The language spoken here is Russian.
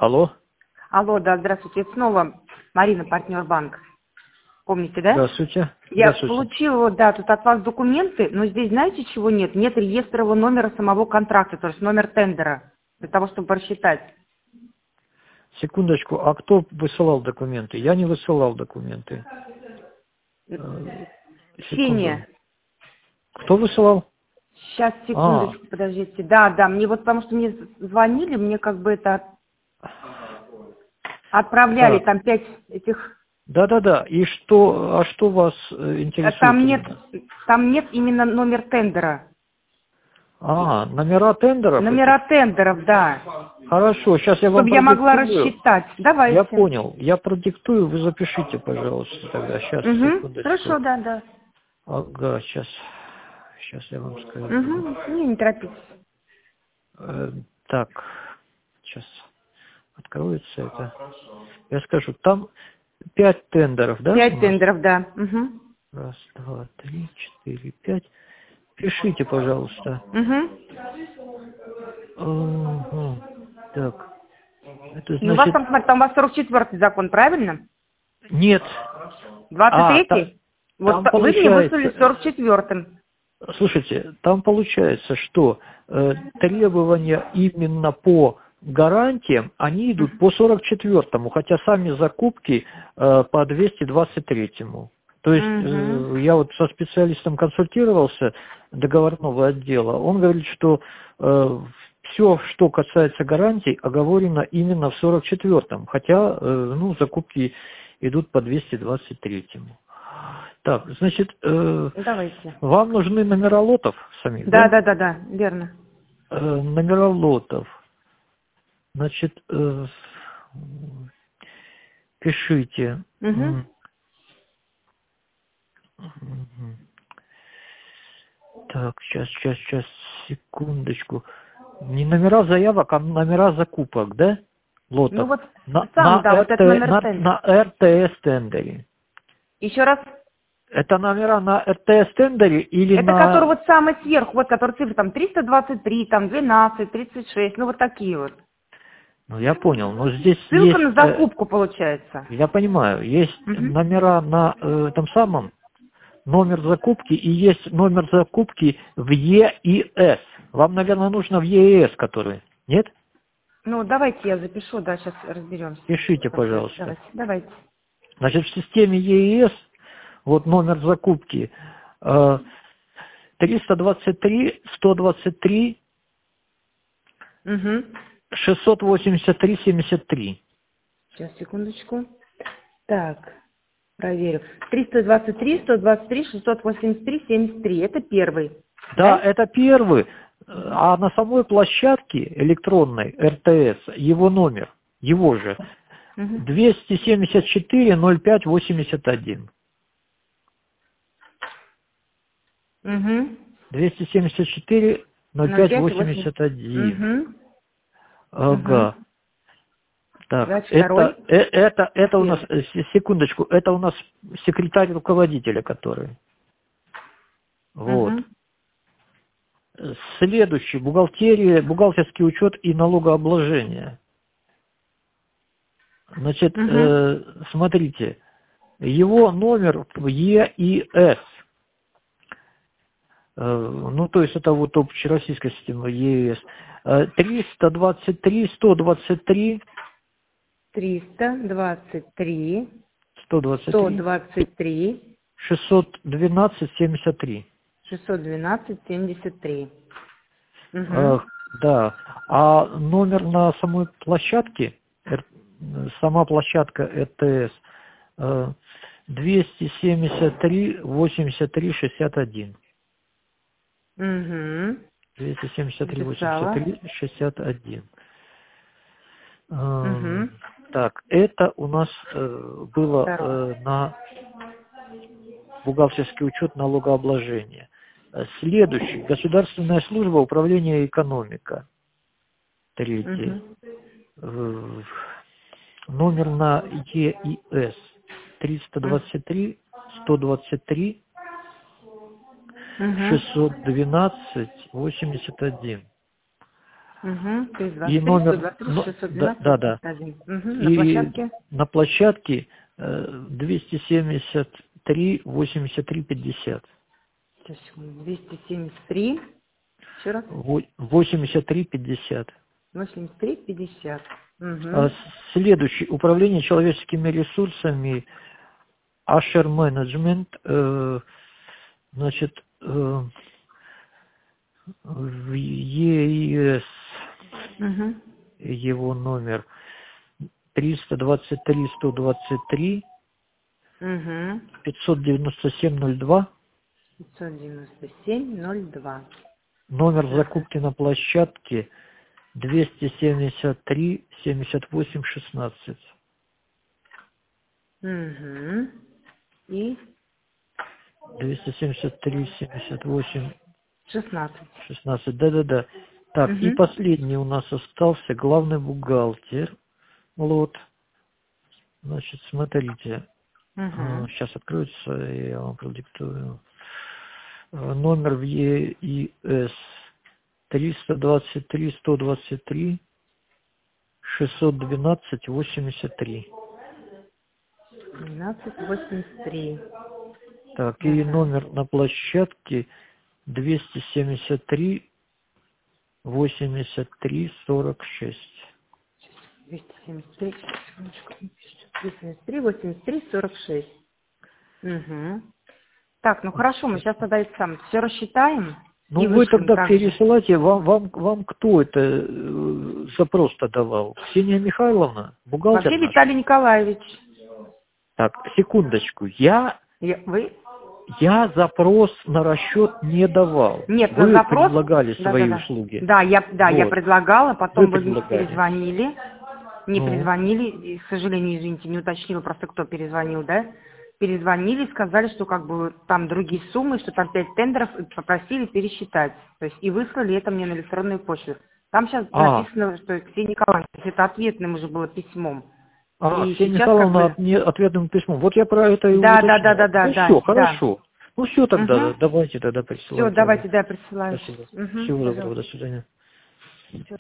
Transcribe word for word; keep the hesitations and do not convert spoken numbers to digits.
Алло. Алло, да, здравствуйте. Это снова Марина, партнер банка. Помните, да? Здравствуйте. Я Здравствуйте. получила, да, тут от вас документы, но здесь знаете, чего нет? Нет реестрового номера самого контракта, то есть номер тендера, для того, чтобы просчитать. Секундочку, а кто высылал документы? Я не высылал документы. Э, Секунду. Ксения. Кто высылал? Сейчас, А, секундочку, подождите. Да, да, мне вот потому что мне звонили, мне как бы это отправляли так. там пять этих... Да-да-да. И что, а что вас э, а интересует Там нет, именно? там нет именно номер тендера. А, номера тендеров этих? Номера тендеров, да. Хорошо, сейчас я вам Чтобы я могла продиктую. рассчитать. Я Давайте. понял. Я продиктую, вы запишите, пожалуйста, тогда. Сейчас, Угу. секундочку. Хорошо, да, да. Ага, сейчас. Сейчас я вам скажу. Угу. Не, не торопитесь. Э, так, сейчас откроется это. Я скажу, там пять тендеров, да, у Пять нас? тендеров, да. Угу. Раз, два, три, четыре, пять. Пишите, пожалуйста. Угу. Ага. Так, это И у вас значит... там, смотри, там у вас сорок четвёртый закон, правильно? Нет. Двадцать А, та- третий? Вот там та- вы мне выслали получается... сорок четвёртым. Слушайте, там получается, что э, требования именно по гарантиям, они идут по сорок четвёртому, хотя сами закупки э, по двести двадцать третьему. То есть Угу. э, я вот со специалистом консультировался договорного отдела, он говорит, что э, все, что касается гарантий, оговорено именно в сорок четвёртом, хотя э, ну, закупки идут по двести двадцать третьему. Так, значит, э, Давайте. вам нужны номера лотов самих, Да, да? да, да, да, верно. Э, номера лотов. Значит, э, пишите. Угу. М, мгм. Так, сейчас, сейчас, сейчас, секундочку. Не номера заявок, а номера закупок, да? Ну Лотов. вот На, сам, на, да, вот РТ, этот номер на, тендера. на эр тэ эс тендере. Еще раз. Это номера на эр тэ эс тендере или Это который на... вот самый сверху, вот который цифры там триста двадцать три, там двенадцать, тридцать шесть, ну вот такие вот. Ну, я понял, но здесь Ссылка есть... на э, закупку получается. я понимаю, есть Угу. номера на э, этом самом, номер закупки и есть номер закупки в Е и С. Вам, наверное, нужно в Е и С, который, нет? Ну, давайте я запишу, да, сейчас разберемся. Пишите, Посмотрим. пожалуйста. Давайте, давайте. Значит, в системе Е и С, вот номер закупки, э, триста двадцать три, сто двадцать три, Угу. шестьсот восемьдесят три, семьдесят три. Сейчас, секундочку. Так, проверю. триста двадцать три, сто двадцать три, шестьсот восемьдесят три, семьдесят три. Это первый, Да, да? это первый, а на самой площадке электронной эр тэ эс его номер, его же, Угу. двести семьдесят четыре, ноль пять, восемьдесят один. Угу. двести семьдесят четыре, ноль ноль пять, пять восемь. восемьдесят один. Угу. Угу. Ага. Так, Дальше это, второй. э- это, это у нас, Первый. э, с- секундочку, это у нас секретарь руководителя, который. Вот. Угу. Э, Следующий, бухгалтерия, бухгалтерский учет и налогообложение. Значит, Угу. э, смотрите, его номер в Е и С. Э, ну, то есть это вот общероссийская система Е и С. Э, триста двадцать три, сто двадцать три, триста двадцать три, сто двадцать сто три, двадцать три, шестьсот двенадцать, семьдесят три. шестьсот двенадцать, семьдесят три. Э, Угу. да. А номер на самой площадке, эр- сама площадка эр тэ эс, э, двести семьдесят три, восемьдесят три, шестьдесят один. Угу. двести семьдесят три, восемьдесят Записала. три, шестьдесят один. Эм, Угу. Так, это у нас э, было Второй. э, на бухгалтерский учет налогообложения. Э, Следующий. Государственная служба управления экономика. Третий. Угу. Э, Номер на Е и С. триста двадцать три, сто двадцать три, Угу. шестьсот двенадцать, восемьдесят один. Угу. И номер... Ну, да, да, да. Угу. На И площадке? на площадке э, двести семьдесят три восемьдесят три пятьдесят. Сейчас, двести семьдесят три. Еще раз. восемьдесят три пятьдесят. восемьдесят три пятьдесят. Угу. Следующий. Управление человеческими ресурсами. Ашер менеджмент. Э, значит, э, в ЕИС угу. его номер триста двадцать три сто двадцать три угу. пятьсот девяносто семь ноль два. пятьсот девяносто семь ноль два. Номер закупки на площадке двести семьдесят три семьдесят восемь шестнадцать. Угу. И двести семьдесят три семьдесят восемь шестнадцать. шестнадцать. Да-да-да. Так, Угу. и последний у нас остался главный бухгалтер. Вот. Значит, смотрите. Угу. Сейчас откроется, я вам продиктую. Номер в ЕИС триста двадцать три сто двадцать три шестьсот двенадцать восемьдесят три. двенадцать восемьдесят три. Так, и номер на площадке двести семьдесят три восемьдесят три сорок шесть. двести семьдесят три, двести семьдесят три восемьдесят три сорок шесть. Угу. Так, ну хорошо, мы сейчас тогда это сам все рассчитаем. Ну вы тогда пересылайте, вам, вам, вам кто это э, запрос-то давал? Ксения Михайловна? Бухгалтер? Вообще наш? Виталий Николаевич. Так, секундочку, я... Я, вы? Я запрос на расчет не давал. Нет, вы запрос... предлагали да, свои да, да. услуги. Да, я, да, вот. я предлагала, потом вы, вы мне перезвонили. Не ну. перезвонили, и, к сожалению, извините, не уточнила просто, кто перезвонил, да? Перезвонили, сказали, что как бы там другие суммы, что там пять тендеров, и попросили пересчитать. То есть и выслали это мне на электронную почту. Там сейчас а. написано, что Ксения Николаевна, это ответным уже было письмом. А, и Ксения Николаевна как бы... ответным письмом. Вот я про это и да, уточнял. да, да, да, ну, да. все, да. хорошо. Ну все тогда, угу. давайте тогда присылайте. Все, давайте, да, присылайте. Спасибо. Угу, Всего доброго, до свидания.